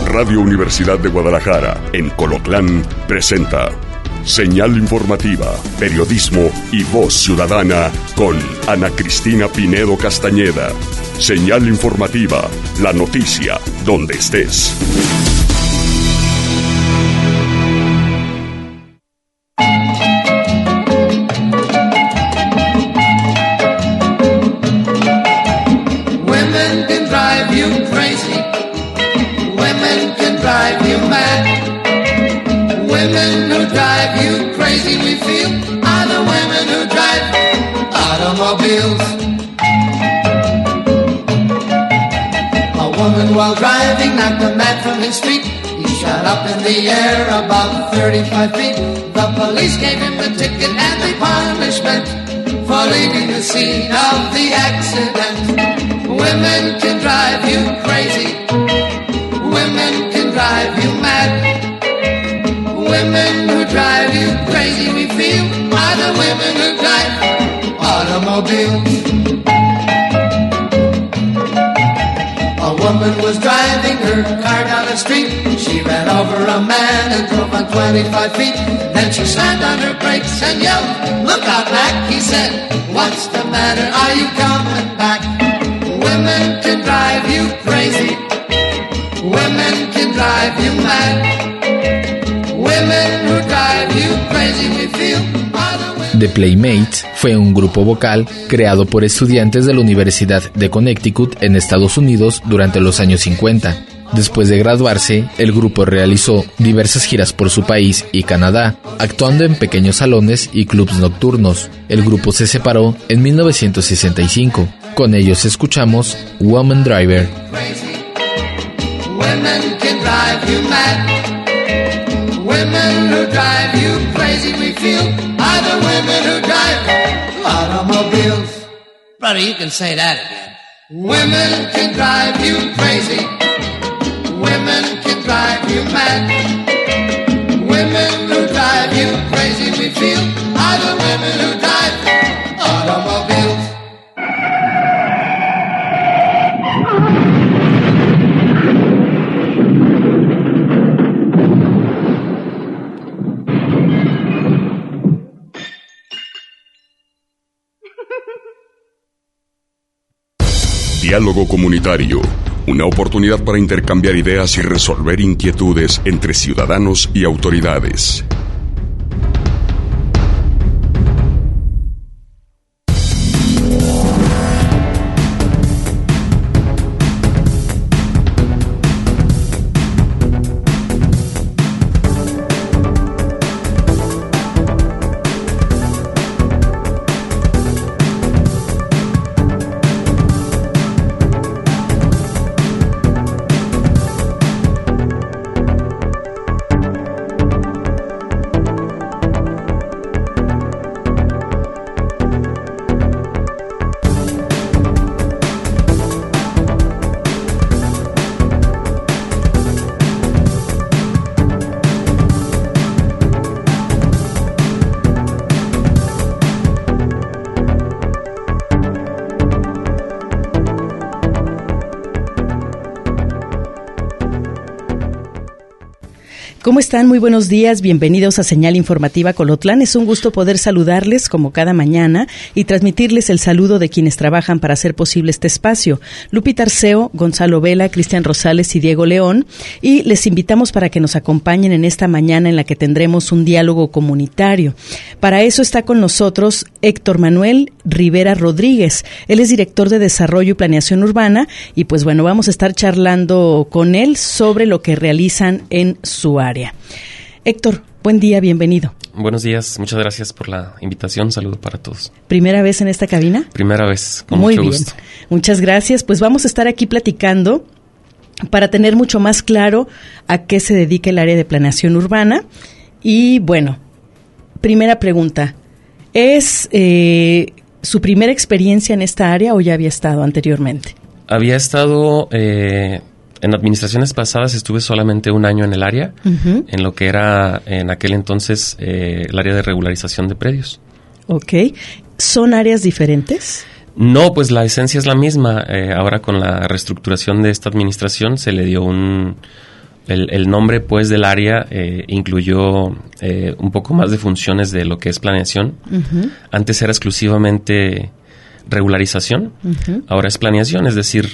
Radio Universidad de Guadalajara, en Colotlán, presenta Señal Informativa, Periodismo y Voz Ciudadana con Ana Cristina Pinedo Castañeda. Señal Informativa, la noticia, donde estés. Women can drive you crazy. Women can drive you mad. Women who drive you crazy, we feel, are the women who drive automobiles. A woman while driving knocked a man from his street. He shot up in the air about 35 feet. The police gave him the ticket and the punishment for leaving the scene of the accident. Women can drive you crazy. Women can drive you mad. Women who drive you crazy, we feel, are the women who drive automobiles. A woman was driving her car down the street. She ran over a man and drove on 25 feet. Then she slammed on her brakes and yelled, "Look out, Mac," he said. "What's the matter? Are you coming back?" Women can drive you crazy. Women can drive you mad. Women who drive you crazy, we feel. The Playmates fue un grupo vocal creado por estudiantes de la Universidad de Connecticut en Estados Unidos durante los años 50. Después de graduarse, el grupo realizó diversas giras por su país y Canadá, actuando en pequeños salones y clubs nocturnos. El grupo se separó en 1965. Con ellos escuchamos Woman Driver. Women can drive you mad. Women who drive you crazy, we feel, are the women who drive automobiles. Brother, you can say that again. Women can drive you crazy. Women can drive you mad. Women who drive you crazy, we feel, are the women who drive automobiles. Diálogo comunitario, una oportunidad para intercambiar ideas y resolver inquietudes entre ciudadanos y autoridades. ¿Cómo están? Muy buenos días, bienvenidos a Señal Informativa Colotlán. Es un gusto poder saludarles como cada mañana y transmitirles el saludo de quienes trabajan para hacer posible este espacio. Lupita Arceo, Gonzalo Vela, Cristian Rosales y Diego León. Y les invitamos para que nos acompañen en esta mañana en la que tendremos un diálogo comunitario. Para eso está con nosotros Héctor Manuel Rivera Rodríguez. Él es director de Desarrollo y Planeación Urbana y pues bueno, vamos a estar charlando con él sobre lo que realizan en su área. Héctor, buen día, bienvenido. Buenos días, muchas gracias por la invitación, saludo para todos. ¿Primera vez en esta cabina? Primera vez, con Muy mucho bien. gusto. Muchas gracias, pues vamos a estar aquí platicando para tener mucho más claro a qué se dedica el área de planeación urbana. Y bueno, primera pregunta, ¿es su primera experiencia en esta área o ya había estado anteriormente? Había estado en administraciones pasadas, estuve solamente un año en el área, en lo que era en aquel entonces el área de regularización de predios. Ok, ¿son áreas diferentes? No, pues la esencia es la misma. Ahora con la reestructuración de esta administración se le dio un el nombre pues del área incluyó un poco más de funciones de lo que es planeación. Uh-huh. Antes era exclusivamente regularización, uh-huh. Ahora es planeación, es decir,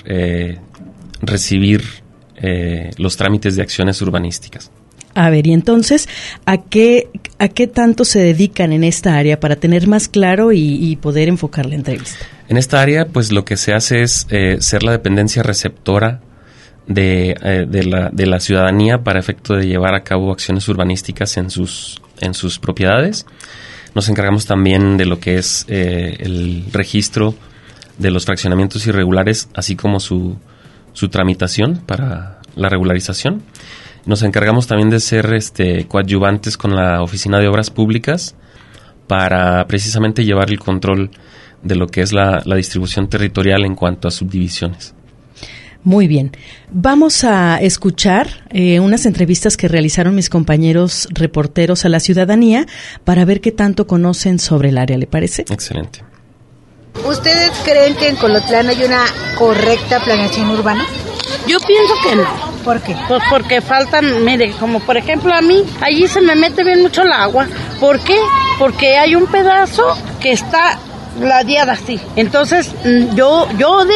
recibir los trámites de acciones urbanísticas. A ver, y entonces, ¿a qué tanto se dedican en esta área para tener más claro y poder enfocar la entrevista? En esta área, pues lo que se hace es ser la dependencia receptora de la ciudadanía para efecto de llevar a cabo acciones urbanísticas en sus propiedades. Nos encargamos también de lo que es el registro de los fraccionamientos irregulares, así como su tramitación para la regularización. Nos encargamos también de ser coadyuvantes con la Oficina de Obras Públicas para precisamente llevar el control de lo que es la distribución territorial en cuanto a subdivisiones. Muy bien. Vamos a escuchar unas entrevistas que realizaron mis compañeros reporteros a la ciudadanía para ver qué tanto conocen sobre el área, ¿le parece? Excelente. ¿Ustedes creen que en Colotlán hay una correcta planeación urbana? Yo pienso que no. ¿Por qué? Pues porque faltan, mire, como por ejemplo a mí, allí se me mete bien mucho el agua. ¿Por qué? Porque hay un pedazo que está ladeada así. Entonces, yo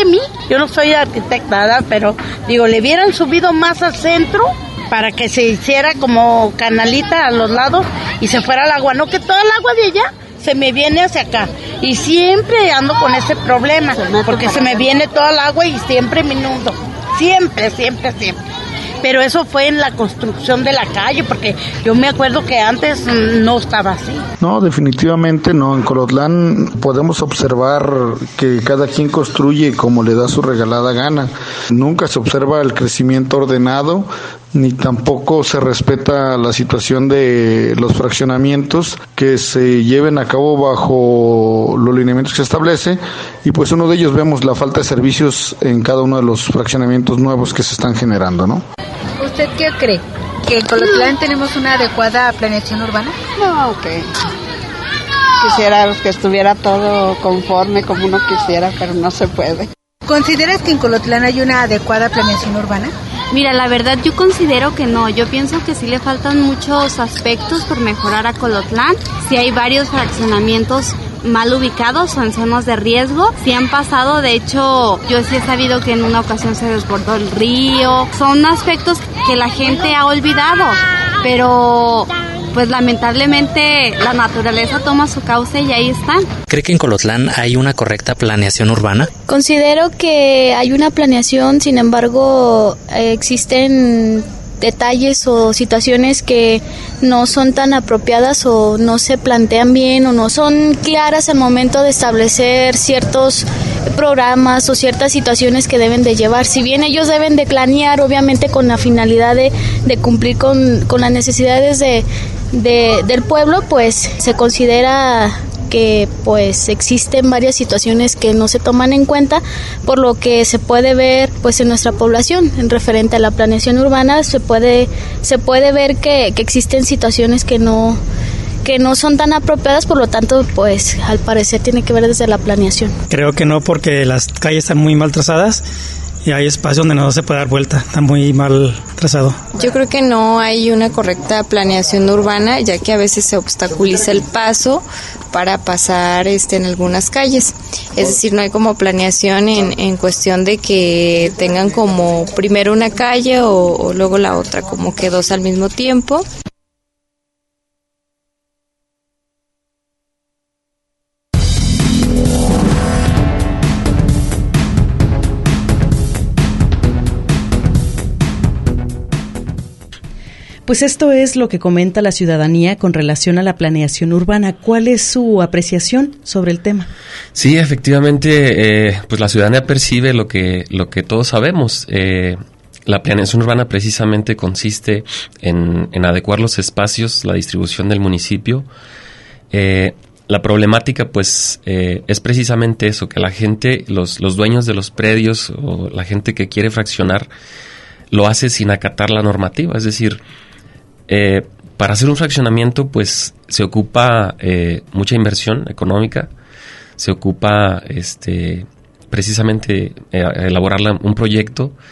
no soy arquitecta, ¿verdad? Pero digo, le hubieran subido más al centro para que se hiciera como canalita a los lados y se fuera el agua. No que toda el agua de allá se me viene hacia acá. Y siempre ando con ese problema, porque se me viene toda el agua y siempre me inundo. Siempre. Pero eso fue en la construcción de la calle, porque yo me acuerdo que antes no estaba así. No, definitivamente no. En Colotlán podemos observar que cada quien construye como le da su regalada gana. Nunca se observa el crecimiento ordenado, ni tampoco se respeta la situación de los fraccionamientos que se lleven a cabo bajo los lineamientos que se establece, y pues uno de ellos vemos la falta de servicios en cada uno de los fraccionamientos nuevos que se están generando, ¿no? ¿Usted qué cree? ¿Que en Colotlán tenemos una adecuada planeación urbana? No, que quisiera que estuviera todo conforme como uno quisiera, pero no se puede. ¿Consideras que en Colotlán hay una adecuada planeación urbana? Mira, la verdad yo considero que no. Yo pienso que sí le faltan muchos aspectos por mejorar a Colotlán. Sí hay varios fraccionamientos mal ubicados o en zonas de riesgo. Sí han pasado, de hecho, yo sí he sabido que en una ocasión se desbordó el río. Son aspectos que la gente ha olvidado, pero pues lamentablemente la naturaleza toma su cauce y ahí están. ¿Cree que en Colotlán hay una correcta planeación urbana? Considero que hay una planeación, sin embargo, existen detalles o situaciones que no son tan apropiadas o no se plantean bien o no son claras al momento de establecer ciertos programas o ciertas situaciones que deben de llevar. Si bien ellos deben de planear, obviamente con la finalidad de cumplir con las necesidades del pueblo, pues se considera que pues existen varias situaciones que no se toman en cuenta, por lo que se puede ver pues en nuestra población en referente a la planeación urbana se puede ver que existen situaciones que no son tan apropiadas, por lo tanto pues al parecer tiene que ver desde la planeación. Creo que no, porque las calles están muy mal trazadas y hay espacio donde no se puede dar vuelta, está muy mal trazado. Yo creo que no hay una correcta planeación urbana, ya que a veces se obstaculiza el paso para pasar en algunas calles. Es decir, no hay como planeación en cuestión de que tengan como primero una calle o luego la otra, como que dos al mismo tiempo. Pues esto es lo que comenta la ciudadanía con relación a la planeación urbana. ¿Cuál es su apreciación sobre el tema? Sí, efectivamente, pues la ciudadanía percibe lo que todos sabemos. La planeación urbana precisamente consiste en adecuar los espacios, la distribución del municipio. La problemática, pues, es precisamente eso, que la gente, los dueños de los predios o la gente que quiere fraccionar, lo hace sin acatar la normativa. Es decir, para hacer un fraccionamiento, pues, se ocupa mucha inversión económica, se ocupa precisamente elaborar un proyecto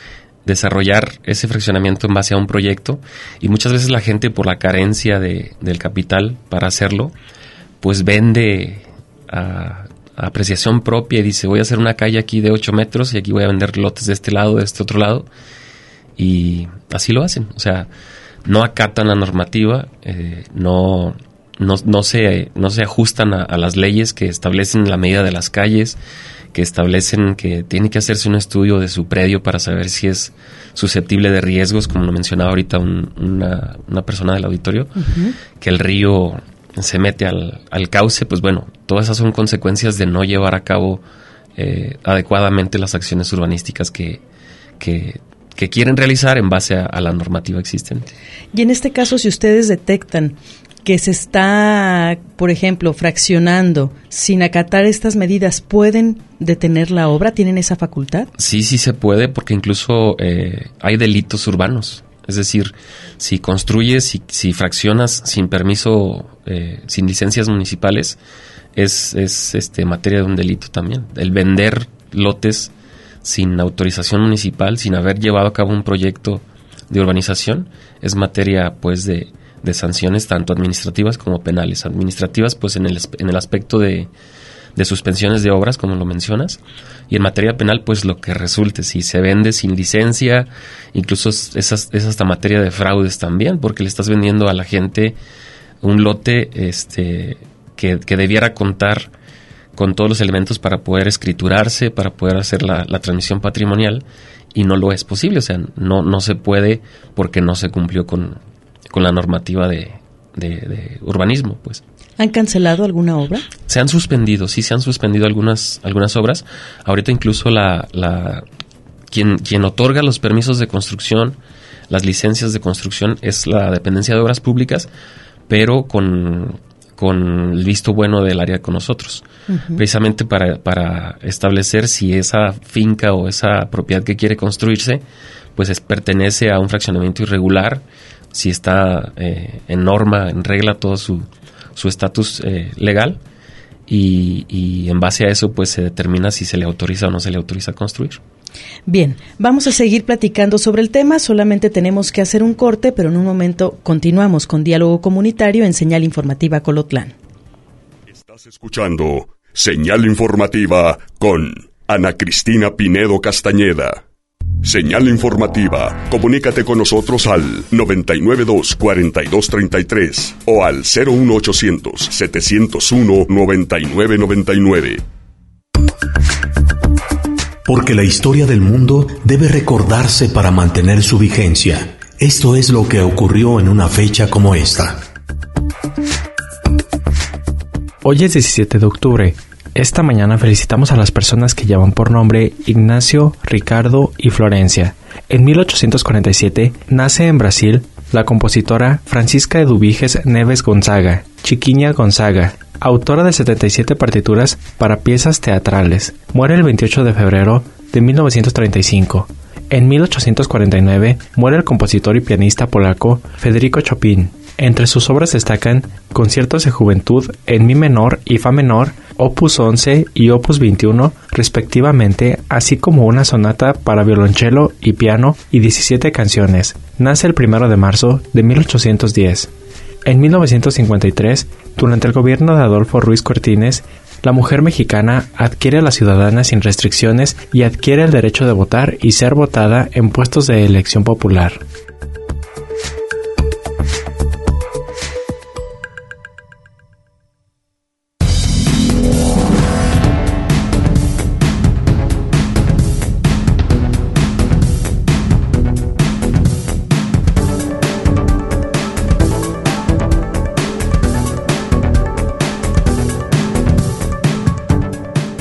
desarrollar ese fraccionamiento en base a un proyecto, y muchas veces la gente, por la carencia del capital para hacerlo, pues vende a apreciación propia y dice, voy a hacer una calle aquí de 8 metros y aquí voy a vender lotes de este lado, de este otro lado, y así lo hacen. O sea, no acatan la normativa, no se ajustan a las leyes que establecen la medida de las calles, que establecen que tiene que hacerse un estudio de su predio para saber si es susceptible de riesgos, como lo mencionaba ahorita una persona del auditorio, que el río se mete al cauce. Pues bueno, todas esas son consecuencias de no llevar a cabo adecuadamente las acciones urbanísticas que quieren realizar en base a la normativa existente. Y en este caso, si ustedes detectan que se está, por ejemplo, fraccionando sin acatar estas medidas, ¿pueden detener la obra? ¿Tienen esa facultad? Sí se puede, porque incluso hay delitos urbanos. Es decir, si construyes, si fraccionas sin permiso, sin licencias municipales, es materia de un delito también. El vender lotes sin autorización municipal, sin haber llevado a cabo un proyecto de urbanización, es materia pues de sanciones tanto administrativas como penales. Administrativas pues en el aspecto de suspensiones de obras, como lo mencionas, y en materia penal pues lo que resulte, si se vende sin licencia, incluso es hasta materia de fraudes también, porque le estás vendiendo a la gente un lote que debiera contar con todos los elementos para poder escriturarse, para poder hacer la transmisión patrimonial, y no lo es posible. O sea, no se puede porque no se cumplió con la normativa de urbanismo, pues. ¿Han cancelado alguna obra? Se han suspendido algunas obras. Ahorita incluso quien otorga los permisos de construcción, las licencias de construcción, es la Dependencia de Obras Públicas, pero con el visto bueno del área con nosotros, precisamente para establecer si esa finca o esa propiedad que quiere construirse pues pertenece a un fraccionamiento irregular, si está en norma, en regla todo su estatus legal, y en base a eso pues se determina si se le autoriza o no se le autoriza a construir. Bien, vamos a seguir platicando sobre el tema, solamente tenemos que hacer un corte, pero en un momento continuamos con Diálogo Comunitario en Señal Informativa Colotlán. Estás escuchando Señal Informativa con Ana Cristina Pinedo Castañeda. Señal Informativa. Comunícate con nosotros al 992-4233 o al 01800-701-9999. Porque la historia del mundo debe recordarse para mantener su vigencia. Esto es lo que ocurrió en una fecha como esta. Hoy es 17 de octubre. Esta mañana felicitamos a las personas que llevan por nombre Ignacio, Ricardo y Florencia. En 1847 nace en Brasil la compositora Francisca Eduviges Neves Gonzaga, Chiquinha Gonzaga, autora de 77 partituras para piezas teatrales. Muere el 28 de febrero de 1935. En 1849 muere el compositor y pianista polaco Federico Chopin. Entre sus obras destacan Conciertos de Juventud en Mi menor y Fa menor, Opus 11 y Opus 21 respectivamente, así como una sonata para violonchelo y piano y 17 canciones. Nace el 1 de marzo de 1810. En 1953, durante el gobierno de Adolfo Ruiz Cortines, la mujer mexicana adquiere la ciudadanía sin restricciones y adquiere el derecho de votar y ser votada en puestos de elección popular.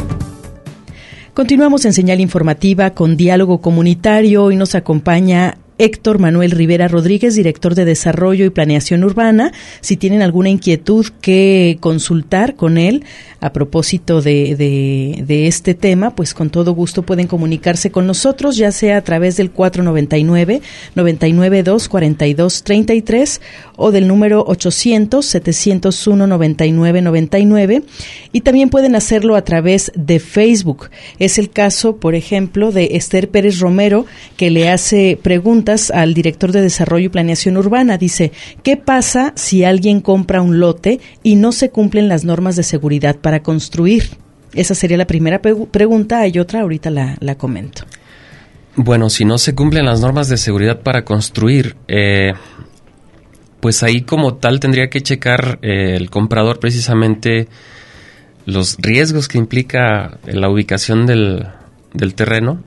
Continuamos en Señal Informativa con Diálogo Comunitario. Hoy nos acompaña Héctor Manuel Rivera Rodríguez, director de Desarrollo y Planeación Urbana. Si tienen alguna inquietud que consultar con él a propósito de este tema, pues con todo gusto pueden comunicarse con nosotros, ya sea a través del 499-992-4233 o del número 800-701-9999, y también pueden hacerlo a través de Facebook. Es el caso, por ejemplo, de Esther Pérez Romero, que le hace preguntas al director de Desarrollo y Planeación Urbana. Dice, ¿qué pasa si alguien compra un lote y no se cumplen las normas de seguridad para construir? Esa sería la primera pregunta. Hay otra, ahorita la comento. Bueno, si no se cumplen las normas de seguridad para construir, pues ahí como tal tendría que checar el comprador precisamente los riesgos que implica la ubicación del terreno,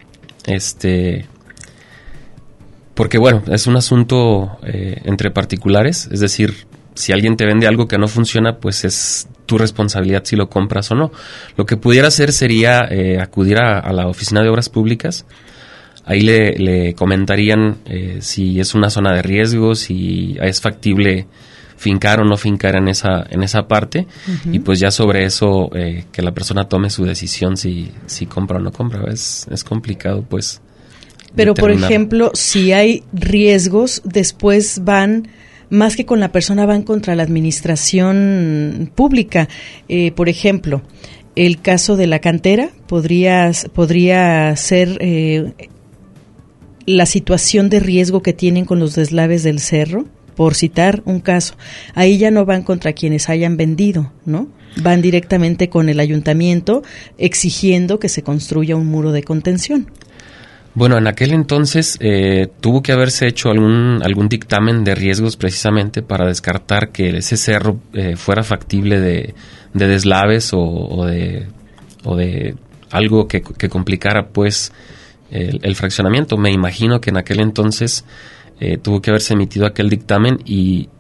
porque bueno, es un asunto entre particulares, es decir, si alguien te vende algo que no funciona, pues es tu responsabilidad si lo compras o no. Lo que pudiera hacer sería acudir a la Oficina de Obras Públicas. Ahí le comentarían si es una zona de riesgo, si es factible fincar o no fincar en esa parte, uh-huh. Y pues ya sobre eso que la persona tome su decisión si compra o no compra. Es complicado, pues. Pero, determinar. por ejemplo, si hay riesgos, después van, más que con la persona, van contra la administración pública. Por ejemplo, el caso de la cantera podría ser la situación de riesgo que tienen con los deslaves del cerro, por citar un caso. Ahí ya no van contra quienes hayan vendido, ¿no? Van directamente con el ayuntamiento exigiendo que se construya un muro de contención. Bueno, en aquel entonces tuvo que haberse hecho algún dictamen de riesgos precisamente para descartar que ese cerro fuera factible de deslaves o de algo que complicara pues el fraccionamiento. Me imagino que en aquel entonces tuvo que haberse emitido aquel dictamen y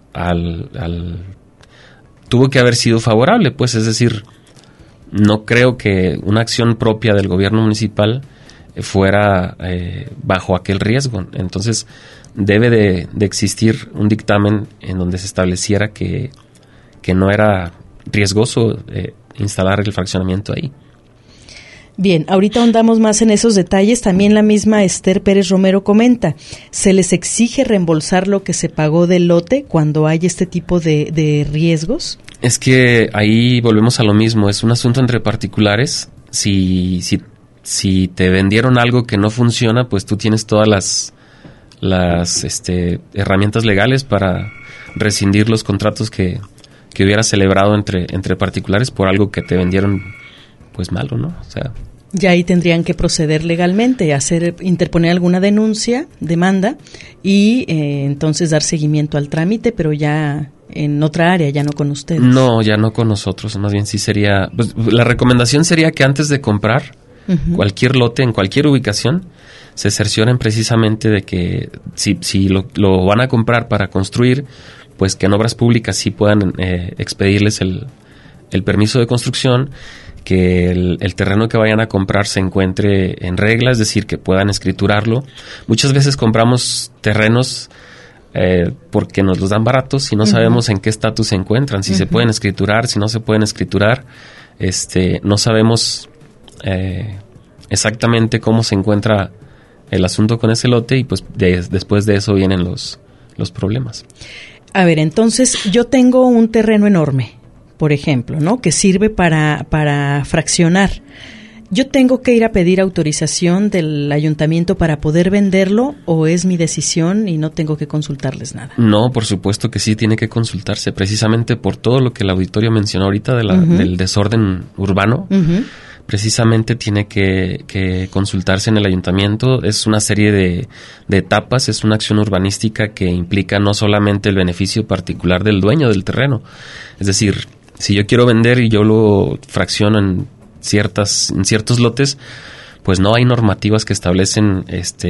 tuvo que haber sido favorable, pues, es decir, no creo que una acción propia del gobierno municipal fuera bajo aquel riesgo. Entonces debe de existir un dictamen en donde se estableciera que no era riesgoso instalar el fraccionamiento ahí. Bien, ahorita ahondamos más en esos detalles. También la misma Esther Pérez Romero comenta, ¿se les exige reembolsar lo que se pagó del lote cuando hay este tipo de riesgos? Es que ahí volvemos a lo mismo, es un asunto entre particulares. Si te vendieron algo que no funciona, pues tú tienes todas las herramientas legales para rescindir los contratos que hubieras celebrado entre particulares por algo que te vendieron pues malo, ¿no? O sea, ya ahí tendrían que proceder legalmente, interponer alguna demanda y entonces dar seguimiento al trámite, pero ya en otra área, ya no con ustedes. No, ya no con nosotros, más bien sí sería, pues, la recomendación sería que antes de comprar uh-huh. cualquier lote en cualquier ubicación, se cercioren precisamente de que si lo van a comprar para construir, pues que en obras públicas sí puedan expedirles el permiso de construcción, que el terreno que vayan a comprar se encuentre en regla, es decir, que puedan escriturarlo. Muchas veces compramos terrenos porque nos los dan baratos y no uh-huh. sabemos en qué estatus se encuentran, si uh-huh. se pueden escriturar, si no se pueden escriturar, no sabemos exactamente cómo se encuentra el asunto con ese lote y pues después de eso vienen los problemas. A ver, entonces yo tengo un terreno enorme, por ejemplo, ¿no? Que sirve para fraccionar. ¿Yo tengo que ir a pedir autorización del ayuntamiento para poder venderlo o es mi decisión y no tengo que consultarles nada? No, por supuesto que sí tiene que consultarse, precisamente por todo lo que el auditorio mencionó ahorita uh-huh. del desorden urbano. Uh-huh. Precisamente tiene que consultarse en el ayuntamiento. Es una serie de etapas, es una acción urbanística que implica no solamente el beneficio particular del dueño del terreno. Es decir, si yo quiero vender y yo lo fracciono en ciertos lotes, pues no hay normativas que establecen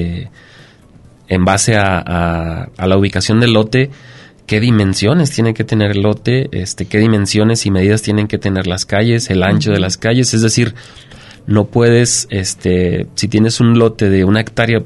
en base a la ubicación del lote qué dimensiones tiene que tener el lote, qué dimensiones y medidas tienen que tener las calles, el ancho de las calles. Es decir, No puedes, si tienes un lote de 1 hectárea,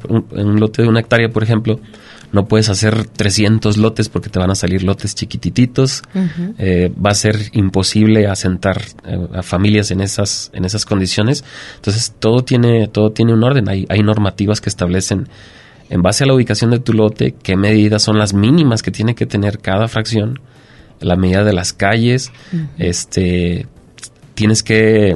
por ejemplo, no puedes hacer 300 lotes porque te van a salir lotes chiquitititos. Uh-huh. Va a ser imposible asentar a familias en esas condiciones. Entonces todo tiene un orden. Hay normativas que establecen, en base a la ubicación de tu lote, qué medidas son las mínimas que tiene que tener cada fracción, la medida de las calles. Uh-huh. Tienes que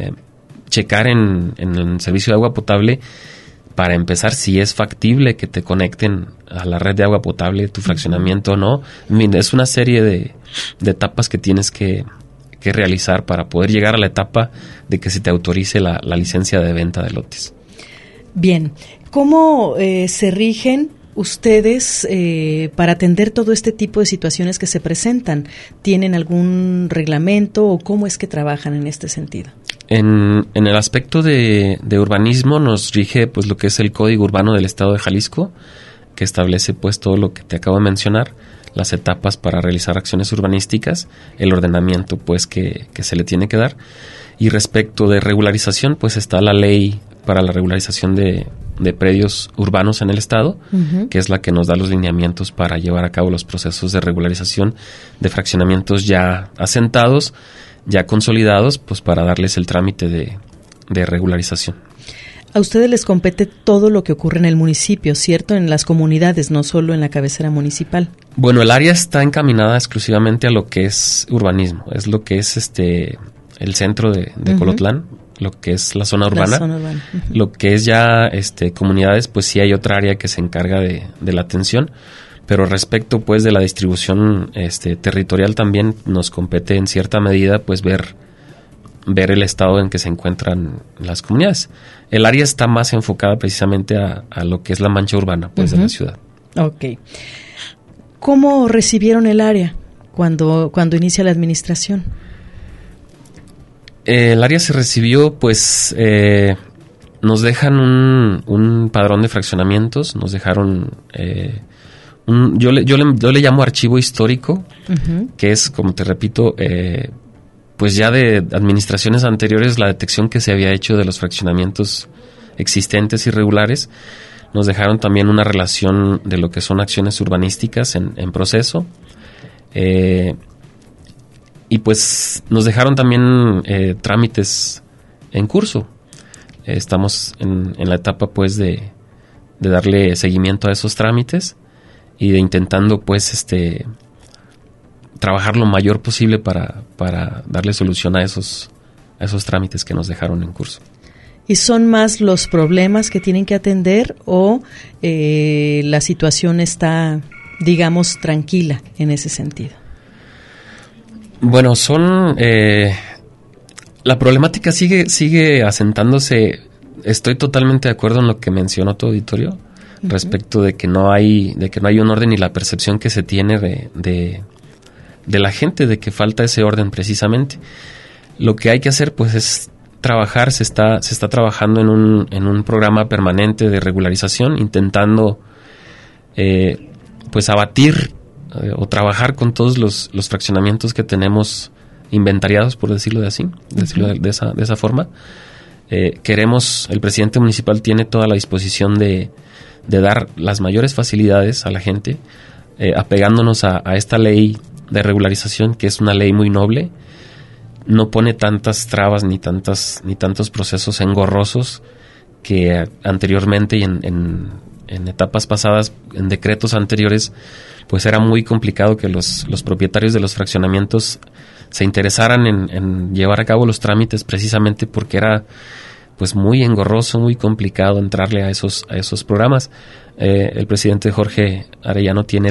checar en el servicio de agua potable, para empezar, si es factible que te conecten a la red de agua potable tu fraccionamiento o no. Es una serie de etapas que tienes que realizar para poder llegar a la etapa de que se te autorice la licencia de venta de lotes. Bien, ¿cómo se rigen ustedes para atender todo este tipo de situaciones que se presentan? ¿Tienen algún reglamento o cómo es que trabajan en este sentido? En el aspecto de urbanismo nos rige pues lo que es el Código Urbano del Estado de Jalisco, que establece pues todo lo que te acabo de mencionar, las etapas para realizar acciones urbanísticas, el ordenamiento pues que se le tiene que dar. Y respecto de regularización, pues está la ley para la regularización de predios urbanos en el estado, uh-huh, que es la que nos da los lineamientos para llevar a cabo los procesos de regularización de fraccionamientos ya asentados, ya consolidados, pues para darles el trámite de regularización. A ustedes les compete todo lo que ocurre en el municipio, ¿cierto? En las comunidades, no solo en la cabecera municipal. Bueno, el área está encaminada exclusivamente a lo que es urbanismo, es lo que es el centro de uh-huh, Colotlán, lo que es la zona urbana. Uh-huh. Lo que es ya comunidades, pues sí hay otra área que se encarga de la atención. Pero respecto pues de la distribución territorial, también nos compete en cierta medida pues ver el estado en que se encuentran las comunidades. El área está más enfocada precisamente a lo que es la mancha urbana pues uh-huh, de la ciudad. Okay. ¿Cómo recibieron el área cuando inicia la administración? El área se recibió pues nos dejan un padrón de fraccionamientos, nos dejaron yo le llamo archivo histórico, uh-huh, que es, como te repito, pues ya de administraciones anteriores, la detección que se había hecho de los fraccionamientos existentes irregulares. Nos dejaron también una relación de lo que son acciones urbanísticas en proceso. Y pues nos dejaron también trámites en curso. Estamos en la etapa pues de darle seguimiento a esos trámites y de intentando pues trabajar lo mayor posible para darle solución a esos trámites que nos dejaron en curso. ¿Y son más los problemas que tienen que atender o la situación está, digamos, tranquila en ese sentido? Bueno, la problemática sigue asentándose. Estoy totalmente de acuerdo en lo que mencionó tu auditorio, uh-huh, respecto de que no hay un orden y la percepción que se tiene de la gente de que falta ese orden precisamente. Lo que hay que hacer pues es trabajar, se está trabajando en un programa permanente de regularización, intentando pues abatir o trabajar con todos los fraccionamientos que tenemos inventariados, por decirlo de esa forma. El presidente municipal tiene toda la disposición de dar las mayores facilidades a la gente, apegándonos a esta ley de regularización, que es una ley muy noble. No pone tantas trabas ni tantos procesos engorrosos que anteriormente y en etapas pasadas, en decretos anteriores, pues era muy complicado que los propietarios de los fraccionamientos se interesaran en llevar a cabo los trámites, precisamente porque era pues muy engorroso, muy complicado entrarle a esos programas. El presidente Jorge Arellano tiene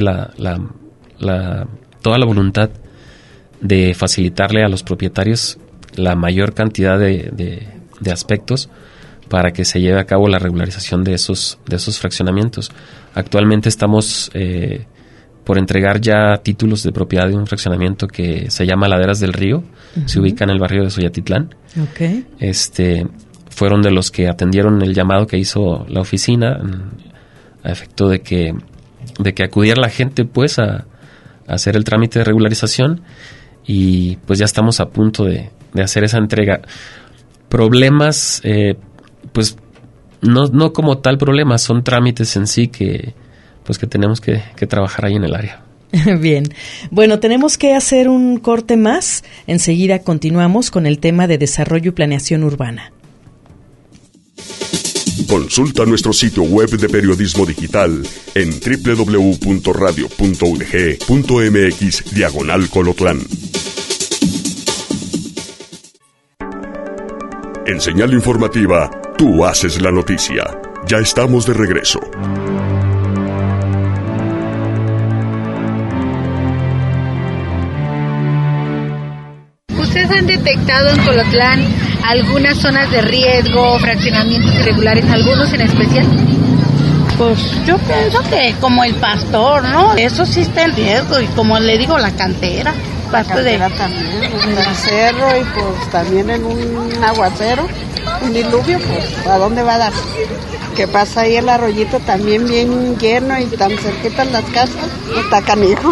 toda la voluntad de facilitarle a los propietarios la mayor cantidad de aspectos para que se lleve a cabo la regularización de esos fraccionamientos. Actualmente estamos por entregar ya títulos de propiedad de un fraccionamiento que se llama Laderas del Río, uh-huh, se ubica en el barrio de Xoyatitlán. Okay. Fueron de los que atendieron el llamado que hizo la oficina a efecto de que acudiera la gente pues a hacer el trámite de regularización, y pues ya estamos a punto de hacer esa entrega. problemas, pues no como tal problemas, son trámites en sí que tenemos que trabajar ahí en el área. Bien, bueno, tenemos que hacer un corte más. Enseguida continuamos con el tema de desarrollo y planeación urbana. Consulta nuestro sitio web de periodismo digital en www.radio.udg.mx/Colotlán. En Señal Informativa, tú haces la noticia. Ya estamos de regreso. ¿Ustedes han detectado en Colotlán algunas zonas de riesgo, fraccionamientos irregulares, algunos en especial? Pues yo pienso que como el Pastor, ¿no? Eso sí está en riesgo, y como le digo, la cantera. También, en el cerro y pues también en un aguacero, un diluvio, pues ¿a dónde va a dar? Que pasa ahí el arroyito también bien lleno y tan cerquitas las casas, está canijo.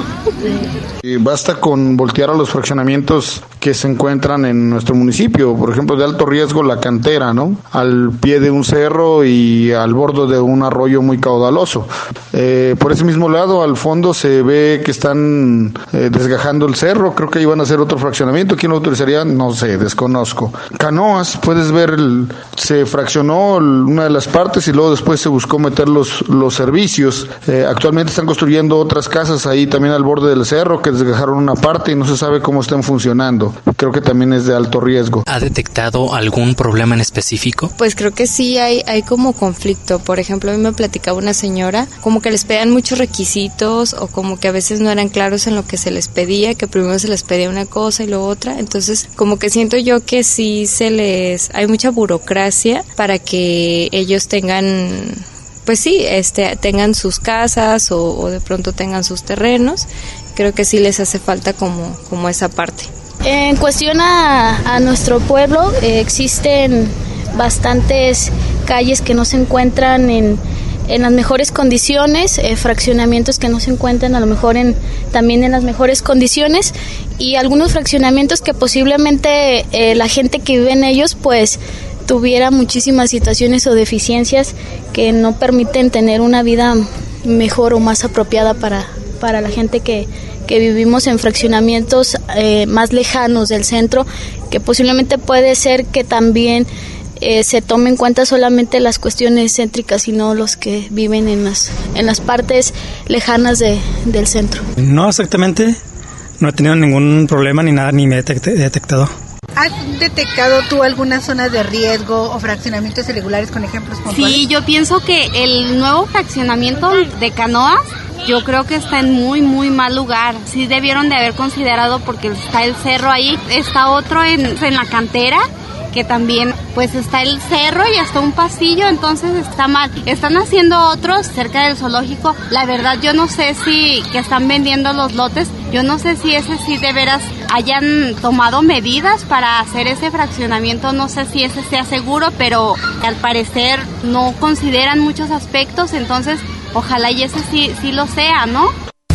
Basta con voltear a los fraccionamientos que se encuentran en nuestro municipio, por ejemplo, de alto riesgo la cantera, ¿no? Al pie de un cerro y al borde de un arroyo muy caudaloso. Por ese mismo lado, al fondo se ve que están desgajando el cerro, creo que iban a hacer otro fraccionamiento. ¿Quién lo autorizaría? No sé, desconozco. Canoas, puedes ver, se fraccionó una de las partes y luego después se buscó meter los servicios. Actualmente están construyendo otras casas ahí también al borde del cerro que desgajaron una parte y no se sabe cómo están funcionando. Creo que también es de alto riesgo. ¿Ha detectado algún problema en específico? Pues creo que sí hay como conflicto. Por ejemplo, a mí me platicaba una señora como que les pedían muchos requisitos o como que a veces no eran claros en lo que se les pedía, que primero se les pedía una cosa y luego otra. Entonces, como que siento yo que sí hay mucha burocracia para que ellos tengan, pues sí, tengan sus casas o de pronto tengan sus terrenos. Creo que sí les hace falta como esa parte. En cuestión a nuestro pueblo, existen bastantes calles que no se encuentran en las mejores condiciones, fraccionamientos que no se encuentran a lo mejor también en las mejores condiciones, y algunos fraccionamientos que posiblemente la gente que vive en ellos pues tuviera muchísimas situaciones o deficiencias que no permiten tener una vida mejor o más apropiada para la gente que vivimos en fraccionamientos más lejanos del centro, que posiblemente puede ser que también se tome en cuenta solamente las cuestiones céntricas y no los que viven en las partes lejanas del centro. No exactamente, no he tenido ningún problema ni nada, ni me he detectado. ¿Has detectado tú algunas zonas de riesgo o fraccionamientos irregulares con ejemplos puntuales? Sí, yo pienso que el nuevo fraccionamiento de Canoas, yo creo que está en muy, muy mal lugar. Sí debieron de haber considerado, porque está el cerro ahí, está otro en la cantera, que también pues está el cerro y hasta un pasillo, entonces está mal. Están haciendo otros cerca del zoológico. La verdad yo no sé si que están vendiendo los lotes, yo no sé si ese sí de veras hayan tomado medidas para hacer ese fraccionamiento, no sé si ese sea seguro, pero al parecer no consideran muchos aspectos, entonces ojalá y ese sí lo sea, ¿no?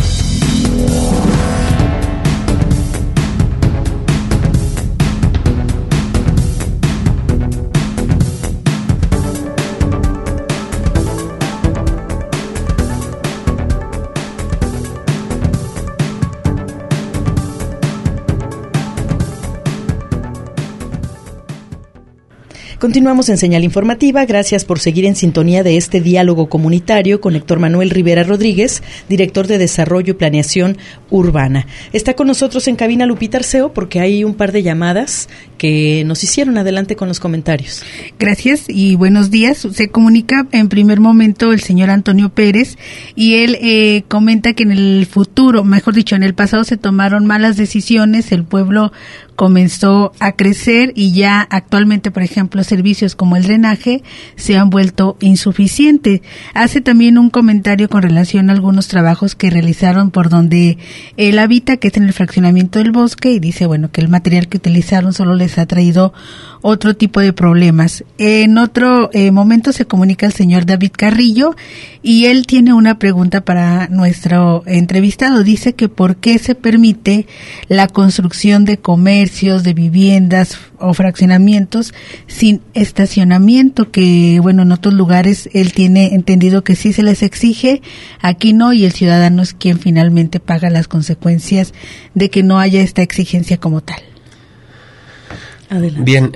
Continuamos en Señal Informativa. Gracias por seguir en sintonía de este diálogo comunitario con Héctor Manuel Rivera Rodríguez, director de Desarrollo y Planeación Urbana. Está con nosotros en cabina Lupita Arceo porque hay un par de llamadas que nos hicieron. Adelante con los comentarios. Gracias y buenos días. Se comunica en primer momento el señor Antonio Pérez y él comenta que en el futuro, mejor dicho, en el pasado se tomaron malas decisiones, el pueblo comenzó a crecer y ya actualmente, por ejemplo, servicios como el drenaje se han vuelto insuficientes. Hace también un comentario con relación a algunos trabajos que realizaron por donde él habita, que es en el fraccionamiento del Bosque, y dice, bueno, que el material que utilizaron solo les ha traído otro tipo de problemas. En otro momento se comunica el señor David Carrillo y él tiene una pregunta para nuestro entrevistado. Dice que por qué se permite la construcción de comercios comercios, de viviendas o fraccionamientos sin estacionamiento, que bueno, en otros lugares él tiene entendido que sí se les exige, aquí no, y el ciudadano es quien finalmente paga las consecuencias de que no haya esta exigencia como tal. Adelante. Bien,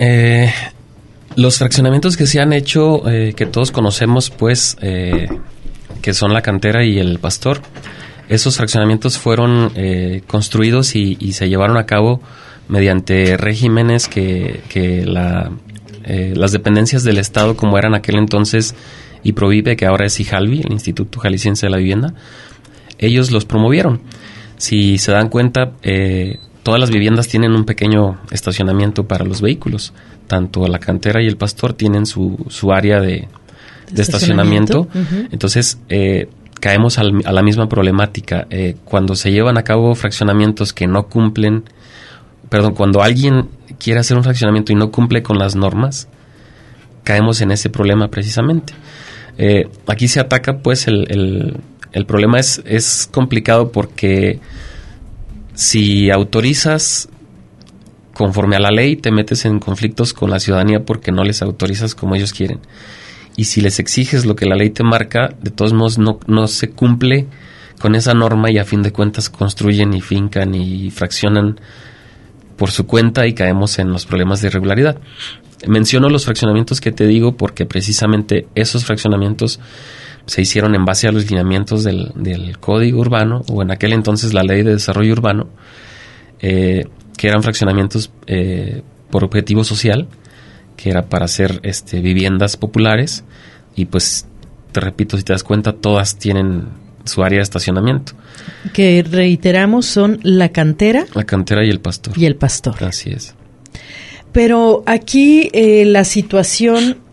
los fraccionamientos que se han hecho, que todos conocemos, pues, que son La Cantera y El Pastor, esos fraccionamientos fueron construidos y se llevaron a cabo mediante regímenes que las dependencias del Estado, como eran aquel entonces IPROVIVE, que ahora es IJALVI, el Instituto Jalisciense de la Vivienda, ellos los promovieron. Si se dan cuenta, todas las viviendas tienen un pequeño estacionamiento para los vehículos. Tanto La Cantera y El Pastor tienen su área de estacionamiento. Uh-huh. Entonces, caemos a la misma problemática. Cuando se llevan a cabo fraccionamientos que no cumplen, cuando alguien quiere hacer un fraccionamiento y no cumple con las normas, caemos en ese problema precisamente. Aquí se ataca, pues, el problema es complicado porque si autorizas conforme a la ley, te metes en conflictos con la ciudadanía porque no les autorizas como ellos quieren. Y si les exiges lo que la ley te marca, de todos modos no se cumple con esa norma y a fin de cuentas construyen y fincan y fraccionan por su cuenta y caemos en los problemas de irregularidad. Menciono los fraccionamientos que te digo porque precisamente esos fraccionamientos se hicieron en base a los lineamientos del Código Urbano, o en aquel entonces la Ley de Desarrollo Urbano, que eran fraccionamientos por objetivo social, que era para hacer viviendas populares, y pues te repito, si te das cuenta, todas tienen su área de estacionamiento. Que reiteramos son La Cantera. La Cantera y El Pastor. Y El Pastor. Así es. Pero aquí la situación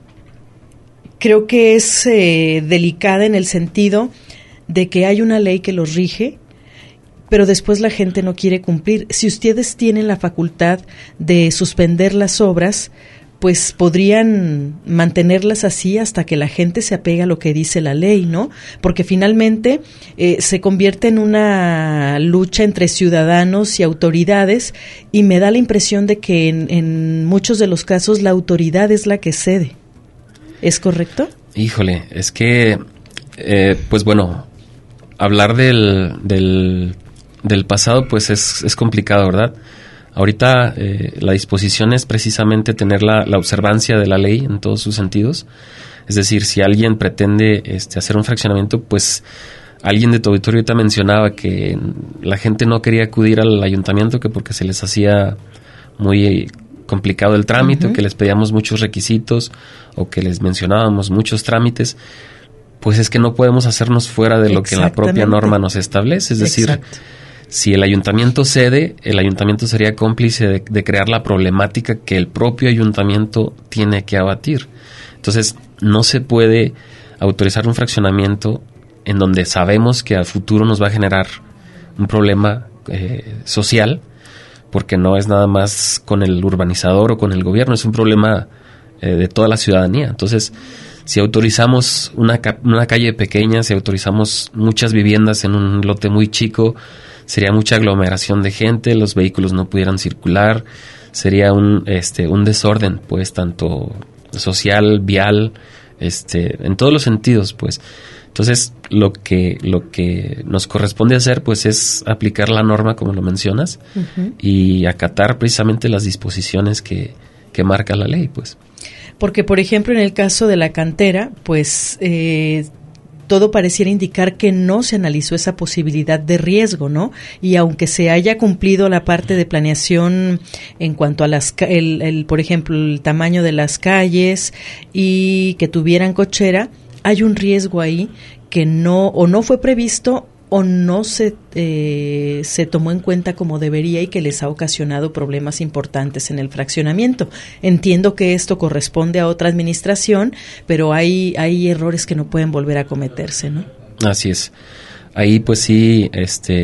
creo que es delicada en el sentido de que hay una ley que los rige, pero después la gente no quiere cumplir. Si ustedes tienen la facultad de suspender las obras, pues podrían mantenerlas así hasta que la gente se apegue a lo que dice la ley, ¿no? Porque finalmente se convierte en una lucha entre ciudadanos y autoridades, y me da la impresión de que en muchos de los casos la autoridad es la que cede. ¿Es correcto? Híjole, es que, pues bueno, hablar del pasado pues es complicado, ¿verdad? Ahorita la disposición es precisamente tener la observancia de la ley en todos sus sentidos. Es decir, si alguien pretende hacer un fraccionamiento, pues alguien de tu auditorio ahorita mencionaba que la gente no quería acudir al ayuntamiento que porque se les hacía muy complicado el trámite, uh-huh, o que les pedíamos muchos requisitos, o que les mencionábamos muchos trámites. Pues es que no podemos hacernos fuera de lo que la propia norma nos establece. Es decir, exacto, si el ayuntamiento cede, el ayuntamiento sería cómplice de crear la problemática que el propio ayuntamiento tiene que abatir. Entonces, no se puede autorizar un fraccionamiento en donde sabemos que a futuro nos va a generar un problema social, porque no es nada más con el urbanizador o con el gobierno, es un problema de toda la ciudadanía. Entonces, si autorizamos una calle pequeña, si autorizamos muchas viviendas en un lote muy chico, sería mucha aglomeración de gente, los vehículos no pudieran circular, sería un desorden, pues, tanto social, vial, en todos los sentidos, pues. Entonces, lo que nos corresponde hacer, pues, es aplicar la norma, como lo mencionas, uh-huh, y acatar precisamente las disposiciones que marca la ley, pues. Porque, por ejemplo, en el caso de La Cantera, pues, todo pareciera indicar que no se analizó esa posibilidad de riesgo, ¿no? Y aunque se haya cumplido la parte de planeación en cuanto a por ejemplo, el tamaño de las calles y que tuvieran cochera, hay un riesgo ahí que no fue previsto o no se tomó en cuenta como debería y que les ha ocasionado problemas importantes en el fraccionamiento. Entiendo que esto corresponde a otra administración, pero hay errores que no pueden volver a cometerse, ¿no? Así es. Ahí pues sí,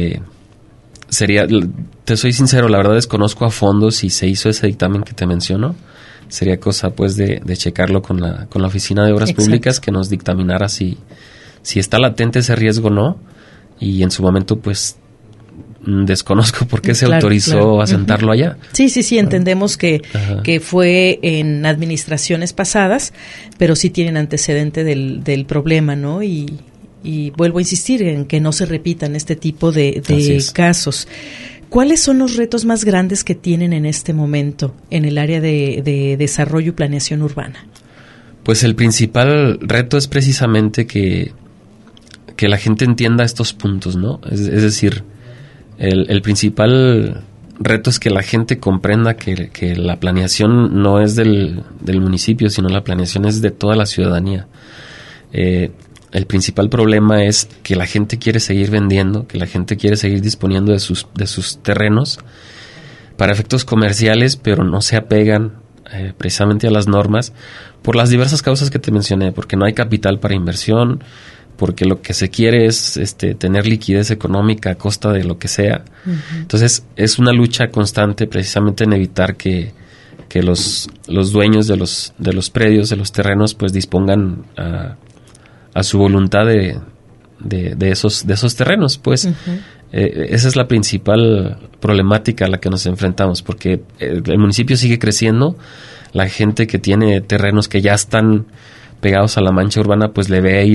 sería, te soy sincero, la verdad desconozco a fondo si se hizo ese dictamen que te menciono. Sería cosa pues de checarlo con la Oficina de Obras, exacto, Públicas, que nos dictaminara si está latente ese riesgo o no. Y en su momento, pues, desconozco por qué se autorizó asentarlo allá. Sí, entendemos que fue en administraciones pasadas, pero sí tienen antecedente del problema, ¿no? Y vuelvo a insistir en que no se repitan este tipo de casos. ¿Cuáles son los retos más grandes que tienen en este momento en el área de desarrollo y planeación urbana? Pues el principal reto es precisamente que la gente entienda estos puntos, ¿no? Es decir, el principal reto es que la gente comprenda que la planeación no es del municipio, sino la planeación es de toda la ciudadanía. El principal problema es que la gente quiere seguir vendiendo, que la gente quiere seguir disponiendo de sus terrenos para efectos comerciales, pero no se apegan precisamente a las normas por las diversas causas que te mencioné, porque no hay capital para inversión, porque lo que se quiere es tener liquidez económica a costa de lo que sea. Uh-huh. Entonces es una lucha constante precisamente en evitar que los dueños de los predios, de los terrenos, pues dispongan a su voluntad de esos terrenos, pues. Uh-huh. Esa es la principal problemática a la que nos enfrentamos, porque el municipio sigue creciendo, la gente que tiene terrenos que ya están pegados a la mancha urbana, pues le ve ahí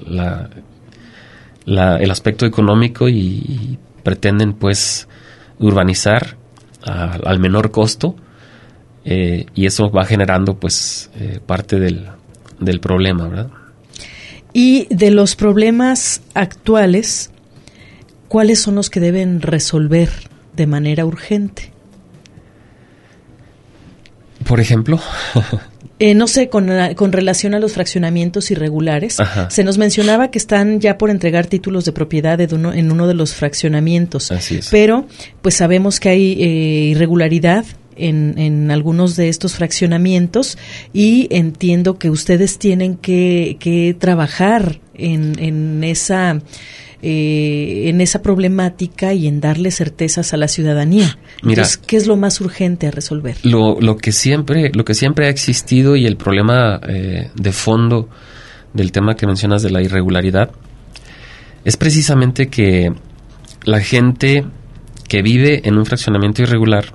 el aspecto económico y pretenden pues urbanizar al menor costo, y eso va generando pues parte del problema, ¿verdad? Y de los problemas actuales, ¿cuáles son los que deben resolver de manera urgente? Por ejemplo, no sé, con relación a los fraccionamientos irregulares, ajá, se nos mencionaba que están ya por entregar títulos de propiedad en uno de los fraccionamientos. Así es. Pero pues sabemos que hay irregularidad en algunos de estos fraccionamientos, y entiendo que ustedes tienen que trabajar en esa problemática y en darle certezas a la ciudadanía. Mira, entonces, ¿qué es lo más urgente a resolver? Lo que siempre ha existido, y el problema de fondo del tema que mencionas de la irregularidad, es precisamente que la gente que vive en un fraccionamiento irregular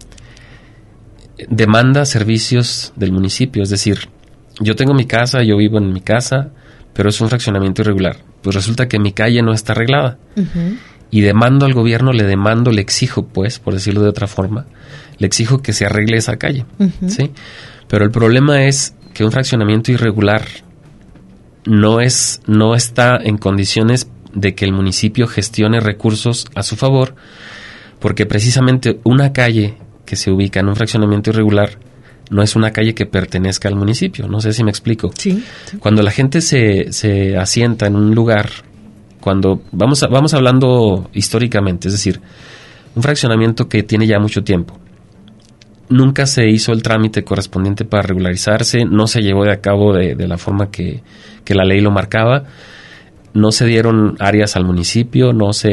demanda servicios del municipio. Es decir, yo tengo mi casa, yo vivo en mi casa, pero es un fraccionamiento irregular. Pues resulta que mi calle no está arreglada. Uh-huh. Y demando al gobierno, le exijo, pues, por decirlo de otra forma, le exijo que se arregle esa calle. Uh-huh. ¿Sí? Pero el problema es que un fraccionamiento irregular no está en condiciones de que el municipio gestione recursos a su favor, porque precisamente una calle que se ubica en un fraccionamiento irregular no es una calle que pertenezca al municipio. No sé si me explico. Sí. Cuando la gente se asienta en un lugar, cuando vamos hablando históricamente, es decir, un fraccionamiento que tiene ya mucho tiempo, nunca se hizo el trámite correspondiente para regularizarse, no se llevó a cabo de la forma que la ley lo marcaba, no se dieron áreas al municipio,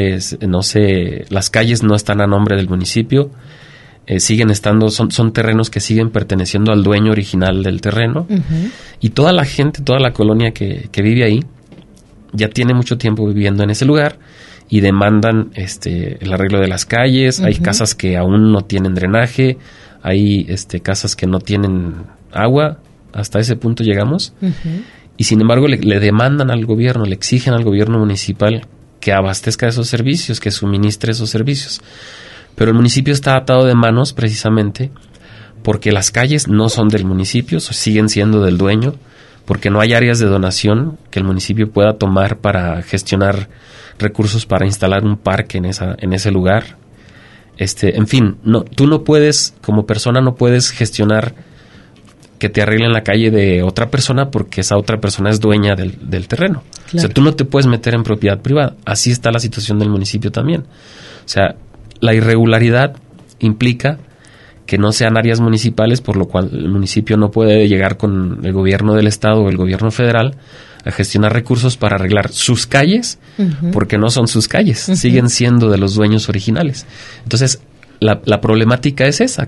las calles no están a nombre del municipio. Siguen estando, son terrenos que siguen perteneciendo al dueño original del terreno. Uh-huh. Y toda la gente, toda la colonia que vive ahí, ya tiene mucho tiempo viviendo en ese lugar y demandan el arreglo de las calles. Uh-huh. Hay casas que aún no tienen drenaje, hay casas que no tienen agua, hasta ese punto llegamos. Uh-huh. Y sin embargo le demandan al gobierno, le exigen al gobierno municipal que abastezca esos servicios, que suministre esos servicios. Pero el municipio está atado de manos precisamente porque las calles no son del municipio, siguen siendo del dueño, porque no hay áreas de donación que el municipio pueda tomar para gestionar recursos para instalar un parque en ese lugar. En fin, tú no puedes, como persona, no puedes gestionar que te arreglen la calle de otra persona porque esa otra persona es dueña del terreno. Claro. O sea, tú no te puedes meter en propiedad privada. Así está la situación del municipio también. O sea, la irregularidad implica que no sean áreas municipales, por lo cual el municipio no puede llegar con el gobierno del estado o el gobierno federal a gestionar recursos para arreglar sus calles, uh-huh, porque no son sus calles, uh-huh, siguen siendo de los dueños originales. Entonces, la problemática es esa,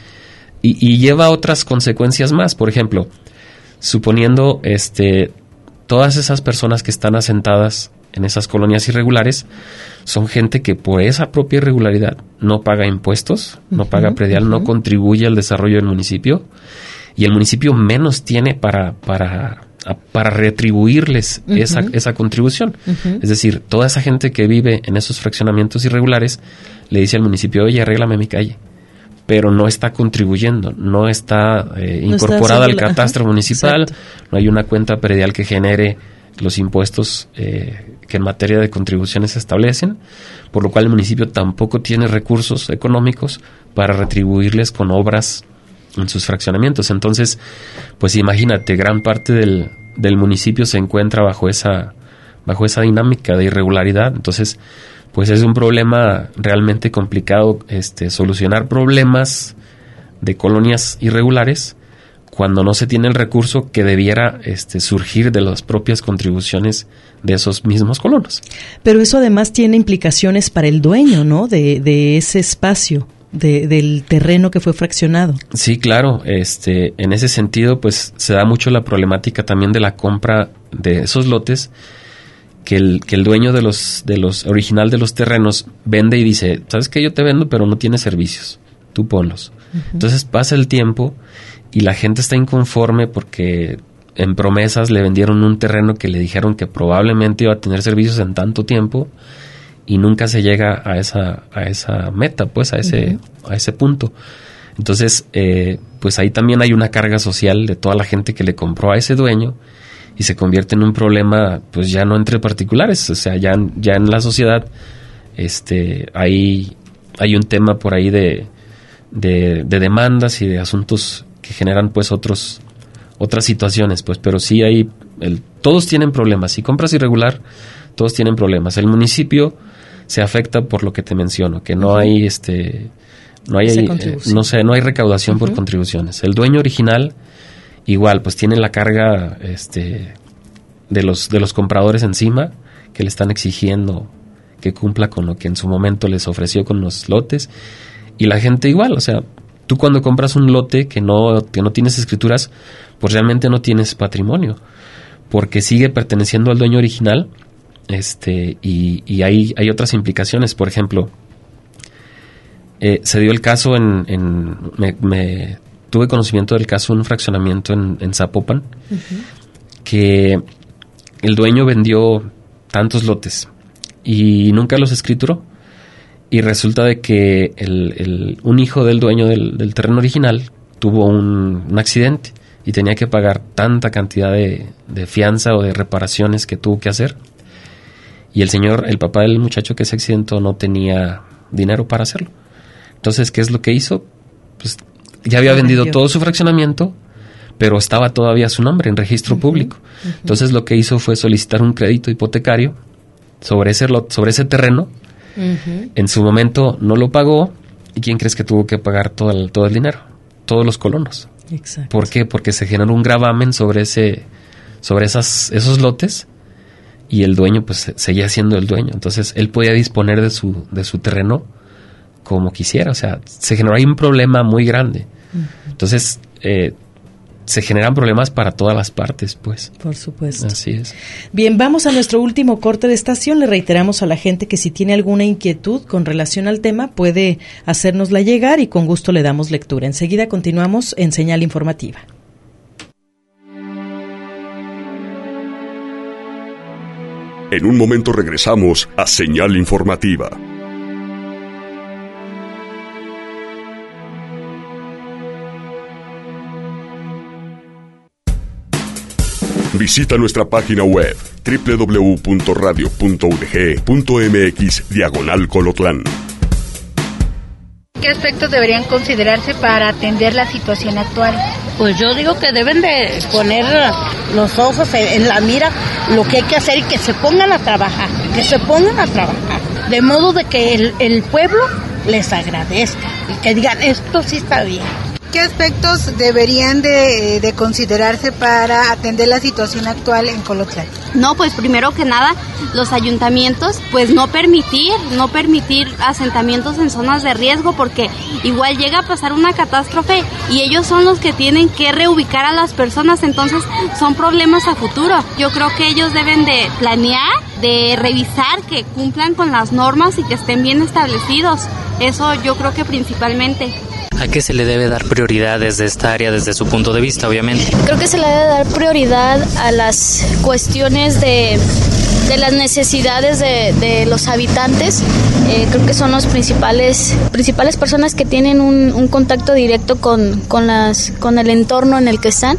y lleva a otras consecuencias más. Por ejemplo, suponiendo todas esas personas que están asentadas en esas colonias irregulares son gente que por esa propia irregularidad no paga impuestos, no paga predial, no contribuye al desarrollo del municipio, y el municipio menos tiene para retribuirles esa contribución. Es decir, toda esa gente que vive en esos fraccionamientos irregulares le dice al municipio, oye, arréglame mi calle, pero no está contribuyendo, no está incorporada al catastro municipal, no hay una cuenta predial que genere los impuestos que en materia de contribuciones se establecen, por lo cual el municipio tampoco tiene recursos económicos para retribuirles con obras en sus fraccionamientos. Entonces, pues imagínate, gran parte del municipio se encuentra bajo esa dinámica de irregularidad. Entonces, pues es un problema realmente complicado solucionar problemas de colonias irregulares cuando no se tiene el recurso que debiera surgir de las propias contribuciones de esos mismos colonos. Pero eso además tiene implicaciones para el dueño, ¿no?, de ese espacio, del terreno que fue fraccionado. Sí, claro. En ese sentido, pues se da mucho la problemática también de la compra de esos lotes, que el dueño de los original de los terrenos vende y dice, ¿sabes qué? Yo te vendo, pero no tiene servicios. Tú ponlos. Entonces pasa el tiempo y la gente está inconforme porque en promesas le vendieron un terreno que le dijeron que probablemente iba a tener servicios en tanto tiempo y nunca se llega a esa meta, pues a ese punto. Entonces, pues ahí también hay una carga social de toda la gente que le compró a ese dueño y se convierte en un problema, pues ya no entre particulares, o sea, ya en la sociedad hay un tema por ahí de demandas y de asuntos que generan pues otras situaciones, pues, pero sí hay todos tienen problemas. Si compras irregular, todos tienen problemas. El municipio se afecta por lo que te menciono, que no hay no hay recaudación por contribuciones. El dueño original igual, pues tiene la carga de los compradores encima, que le están exigiendo que cumpla con lo que en su momento les ofreció con los lotes, y la gente igual, o sea, tú cuando compras un lote que no tienes escrituras, pues realmente no tienes patrimonio, porque sigue perteneciendo al dueño original, y hay otras implicaciones. Por ejemplo, se dio el caso tuve conocimiento del caso de un fraccionamiento en Zapopan, que el dueño vendió tantos lotes y nunca los escrituró, y resulta de que un hijo del dueño del terreno original tuvo un accidente y tenía que pagar tanta cantidad de fianza o de reparaciones que tuvo que hacer, y el papá del muchacho que se accidentó no tenía dinero para hacerlo. Entonces, ¿qué es lo que hizo? Pues ya había vendido todo su fraccionamiento, pero estaba todavía su nombre en registro público. Entonces lo que hizo fue solicitar un crédito hipotecario sobre ese terreno. En su momento no lo pagó, ¿y quién crees que tuvo que pagar todo el dinero? Todos los colonos. Exacto. ¿Por qué? Porque se generó un gravamen sobre esos lotes, y el dueño pues seguía siendo el dueño. Entonces él podía disponer de su terreno como quisiera. O sea, se generó ahí un problema muy grande. Entonces se generan problemas para todas las partes, pues. Por supuesto. Así es. Bien, vamos a nuestro último corte de estación. Le reiteramos a la gente que si tiene alguna inquietud con relación al tema, puede hacérnosla llegar y con gusto le damos lectura. Enseguida continuamos en Señal Informativa. En un momento regresamos a Señal Informativa. Visita nuestra página web www.radio.udg.mx/Colotlán. ¿Qué aspectos deberían considerarse para atender la situación actual? Pues yo digo que deben de poner los ojos en la mira lo que hay que hacer y que se pongan a trabajar, de modo de que el pueblo les agradezca y que digan, esto sí está bien. ¿Qué aspectos deberían de considerarse para atender la situación actual en Colotlán? No, pues primero que nada, los ayuntamientos, pues no permitir asentamientos en zonas de riesgo, porque igual llega a pasar una catástrofe y ellos son los que tienen que reubicar a las personas, entonces son problemas a futuro. Yo creo que ellos deben de planear, de revisar que cumplan con las normas y que estén bien establecidos. Eso yo creo que principalmente. ¿A qué se le debe dar prioridad desde esta área, desde su punto de vista, obviamente? Creo que se le debe dar prioridad a las cuestiones de las necesidades de los habitantes. Creo que son los principales personas que tienen un contacto directo con el entorno en el que están.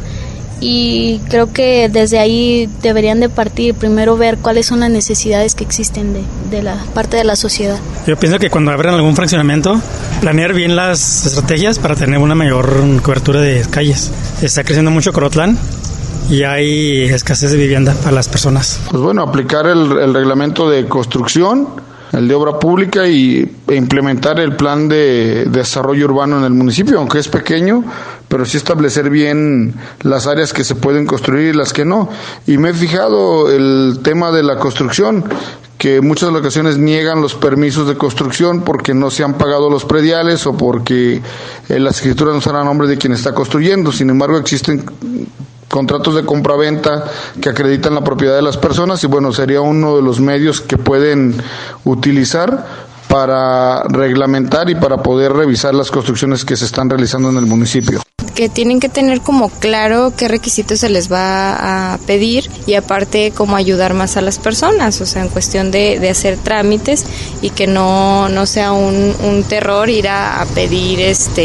Y creo que desde ahí deberían de partir, primero ver cuáles son las necesidades que existen de la parte de la sociedad. Yo pienso que cuando abran algún fraccionamiento, planear bien las estrategias para tener una mayor cobertura de calles. Está creciendo mucho Colotlán y hay escasez de vivienda para las personas. Pues bueno, aplicar el reglamento de construcción, el de obra pública e implementar el plan de desarrollo urbano en el municipio, aunque es pequeño, pero sí establecer bien las áreas que se pueden construir y las que no. Y me he fijado el tema de la construcción, que muchas ocasiones niegan los permisos de construcción porque no se han pagado los prediales o porque las escrituras no están a nombre de quien está construyendo. Sin embargo, existen contratos de compraventa que acreditan la propiedad de las personas y bueno, sería uno de los medios que pueden utilizar para reglamentar y para poder revisar las construcciones que se están realizando en el municipio. Que tienen que tener como claro qué requisitos se les va a pedir y aparte cómo ayudar más a las personas, o sea, en cuestión de hacer trámites y que no sea un terror ir a pedir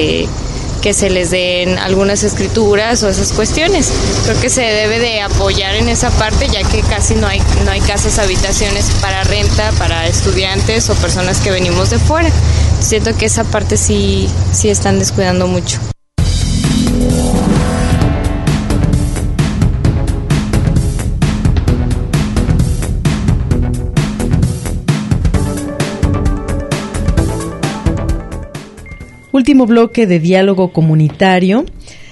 que se les den algunas escrituras o esas cuestiones. Creo que se debe de apoyar en esa parte, ya que casi no hay casas, habitaciones para renta, para estudiantes o personas que venimos de fuera. Siento que esa parte sí están descuidando mucho. Último bloque de diálogo comunitario.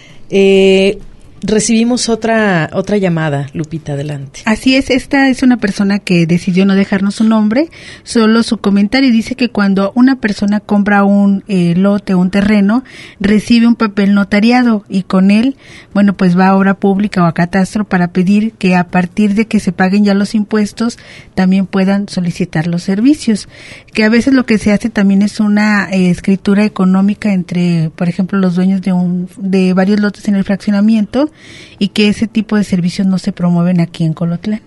Recibimos otra llamada, Lupita, adelante. Así es, esta es una persona que decidió no dejarnos su nombre, solo su comentario. Dice que cuando una persona compra un lote o un terreno, recibe un papel notariado y con él, bueno, pues va a obra pública o a catastro para pedir que a partir de que se paguen ya los impuestos, también puedan solicitar los servicios. Que a veces lo que se hace también es una escritura económica entre, por ejemplo, los dueños de varios lotes en el fraccionamiento, y que ese tipo de servicios no se promueven aquí en Colotlán,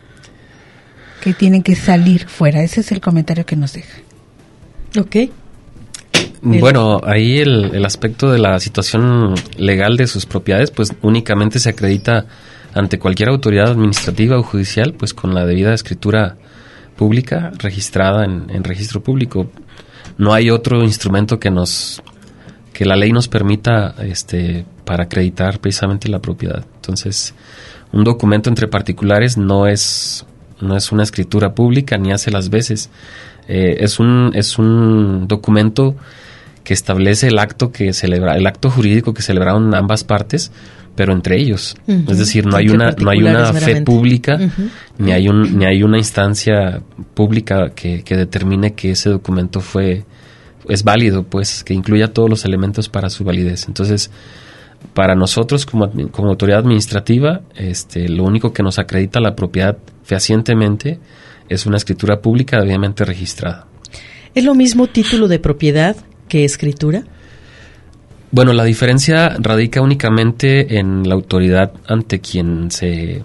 que tienen que salir fuera. Ese es el comentario que nos deja. Ok. Bueno, ahí el aspecto de la situación legal de sus propiedades, pues únicamente se acredita ante cualquier autoridad administrativa o judicial, pues con la debida escritura pública registrada en registro público. No hay otro instrumento que la ley nos permita para acreditar precisamente la propiedad. Entonces, un documento entre particulares no es una escritura pública ni hace las veces. Es un documento que establece el acto jurídico que celebraron ambas partes, pero entre ellos. Uh-huh. Es decir, no hay una fe pública, uh-huh, ni hay una instancia pública que determine que ese documento es válido, pues, que incluya todos los elementos para su validez. Entonces, para nosotros como autoridad administrativa, lo único que nos acredita la propiedad fehacientemente es una escritura pública debidamente registrada. ¿Es lo mismo título de propiedad que escritura? Bueno, la diferencia radica únicamente en la autoridad ante quien se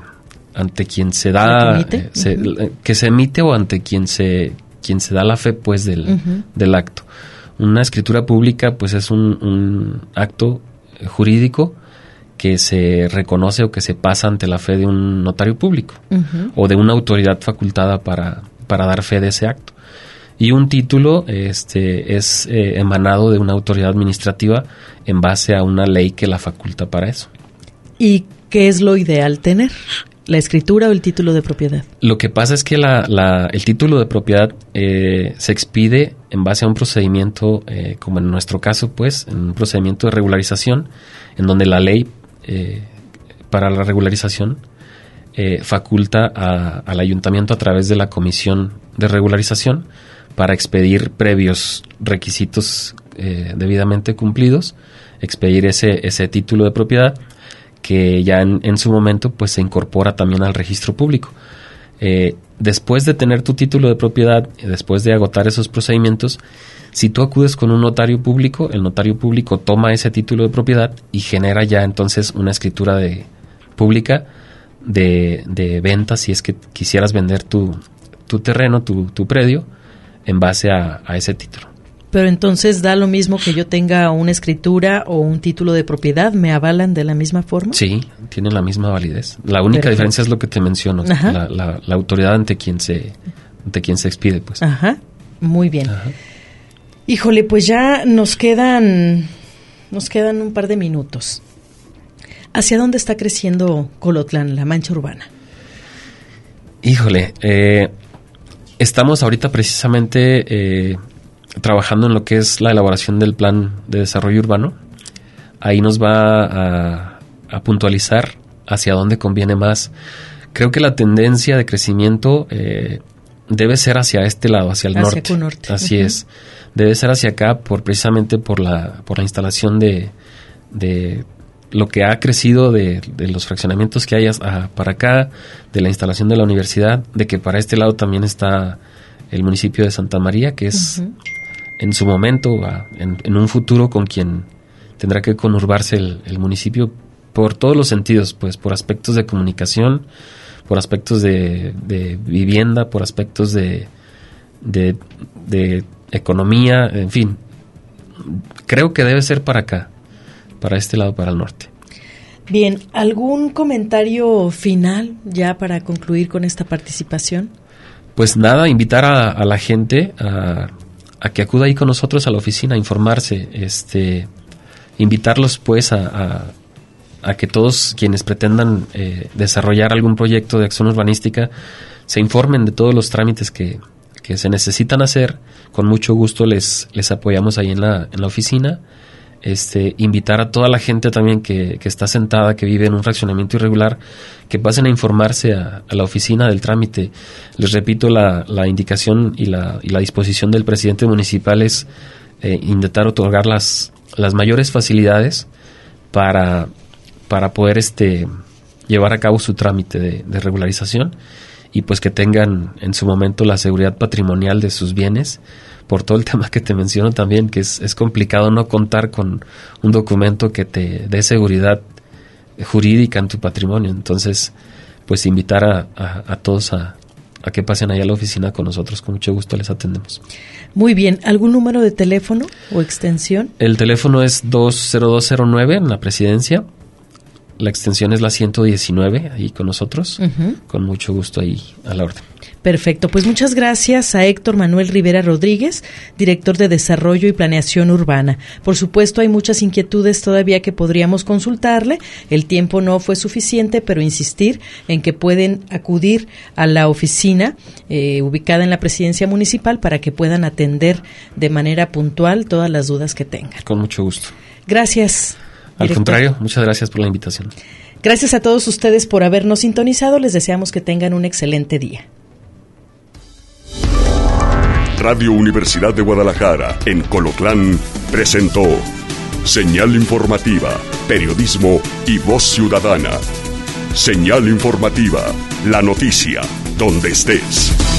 da, que se emite o ante quien se da la fe, pues, del acto. Una escritura pública, pues, es un acto jurídico que se reconoce o que se pasa ante la fe de un notario público, uh-huh, o de una autoridad facultada para dar fe de ese acto. Y un título es emanado de una autoridad administrativa en base a una ley que la faculta para eso. ¿Y qué es lo ideal tener? ¿La escritura o el título de propiedad? Lo que pasa es que el título de propiedad se expide en base a un procedimiento, como en nuestro caso, pues, en un procedimiento de regularización, en donde la ley para la regularización faculta al ayuntamiento a través de la comisión de regularización para expedir previos requisitos debidamente cumplidos, expedir ese título de propiedad que ya en su momento pues se incorpora también al registro público. Después de tener tu título de propiedad, después de agotar esos procedimientos, si tú acudes con un notario público, el notario público toma ese título de propiedad y genera ya entonces una escritura pública de venta, si es que quisieras vender tu terreno, tu predio, en base a ese título. Pero entonces da lo mismo que yo tenga una escritura o un título de propiedad, ¿me avalan de la misma forma? Sí, tienen la misma validez. La única diferencia es lo que te menciono, la autoridad ante quien se expide, pues. Ajá, muy bien. Ajá. Híjole, pues ya nos quedan un par de minutos. ¿Hacia dónde está creciendo Colotlán, la mancha urbana? Híjole, estamos ahorita precisamente trabajando en lo que es la elaboración del plan de desarrollo urbano. Ahí nos va a puntualizar hacia dónde conviene más. Creo que la tendencia de crecimiento debe ser hacia este lado, hacia el norte. Así es. Debe ser hacia acá precisamente por la instalación de lo que ha crecido de los fraccionamientos que hay para acá, de la instalación de la universidad, de que para este lado también está el municipio de Santa María, que es en su momento, en un futuro, con quien tendrá que conurbarse el municipio por todos los sentidos, pues por aspectos de comunicación, por aspectos de vivienda, por aspectos de economía, en fin. Creo que debe ser para acá, para este lado, para el norte. Bien, ¿algún comentario final ya para concluir con esta participación? Pues nada, invitar a la gente a que acuda ahí con nosotros a la oficina a informarse, invitarlos pues a que todos quienes pretendan desarrollar algún proyecto de acción urbanística se informen de todos los trámites que se necesitan hacer. Con mucho gusto les apoyamos ahí en la oficina. Invitar a toda la gente también que está sentada, que vive en un fraccionamiento irregular, que pasen a informarse a la oficina del trámite. Les repito, la indicación y la disposición del presidente municipal es intentar otorgar las mayores facilidades para poder llevar a cabo su trámite de regularización, y pues que tengan en su momento la seguridad patrimonial de sus bienes, por todo el tema que te menciono también, que es complicado no contar con un documento que te dé seguridad jurídica en tu patrimonio. Entonces, pues invitar a todos a que pasen allá a la oficina con nosotros, con mucho gusto les atendemos. Muy bien, ¿algún número de teléfono o extensión? El teléfono es 20209 en la Presidencia. La extensión es la 119, ahí con nosotros. Con mucho gusto ahí a la orden. Perfecto, pues muchas gracias a Héctor Manuel Rivera Rodríguez, director de Desarrollo y Planeación Urbana. Por supuesto, hay muchas inquietudes todavía que podríamos consultarle. El tiempo no fue suficiente, pero insistir en que pueden acudir a la oficina ubicada en la Presidencia Municipal para que puedan atender de manera puntual todas las dudas que tengan. Con mucho gusto. Gracias. Al contrario, muchas gracias por la invitación. Gracias a todos ustedes por habernos sintonizado. Les deseamos que tengan un excelente día. Radio Universidad de Guadalajara, en Colotlán, presentó Señal Informativa, Periodismo y Voz Ciudadana. Señal Informativa, la noticia, donde estés.